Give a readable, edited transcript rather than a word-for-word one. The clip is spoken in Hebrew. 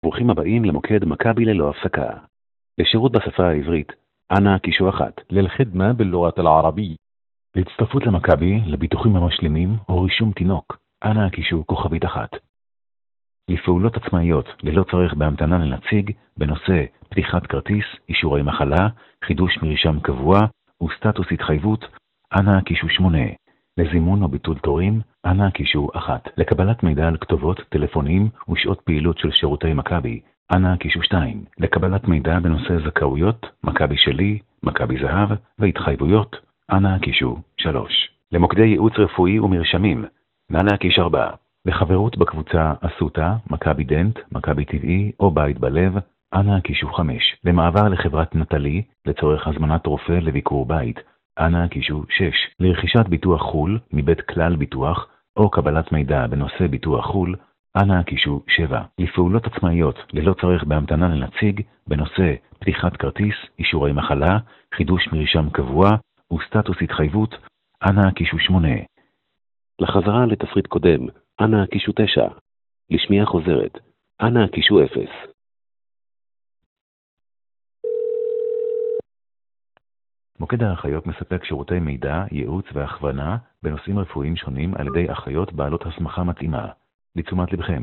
ברוכים הבאים למוקד מכבי ללא הפסקה. לשירות בשפה העברית, אנא קישור 1. للخدمة باللغة العربية. להצטרפות למכבי, לביטוחים המשלימים או רישום תינוק, אנא קישור כוכבית 1. לפעולות עצמאיות ללא צורך בהמתנה לנציג, בנושא פתיחת כרטיס, אישורי מחלה, חידוש מרשם קבוע וסטטוס התחייבות, אנא קישור 8. לזימון או ביטול תורים, אנא קישור 1. לקבלת מידע על כתובות, טלפונים ושעות פעילות של שירותי מכבי, אנא קישור 2. לקבלת מידע בנושא זכאויות, מכבי שלי, מכבי זהב והתחייבויות, אנא קישור 3. למוקדי ייעוץ רפואי ומרשמים, נא להקיש 4. לחברות בקבוצה אסותא, מכבי דנט, מכבי טבעי או בית בלב, אנא קישור 5. למעבר לחברת נטלי, לצורך הזמנת רופא לביקור בית, אנא קישור 6. לרכישת ביטוח חול מבית כלל ביטוח או קבלת מידע בנושא ביטוח חול, אנא קישור 7. לפעולות עצמאיות ללא צורך בהמתנה לנציג, בנושא פתיחת כרטיס, אישורי מחלה, חידוש מרשם קבוע וסטטוס התחייבות, אנא קישור 8. לחזרה לתפריט קודם, אנא קישור 9. לשמיעה חוזרת, אנא קישור 0. מוקד האחיות מספק שירותי מידע, ייעוץ והכוונה בנושאים רפואיים שונים על ידי אחיות בעלות הסמכה מתאימה. לתשומת לבכם,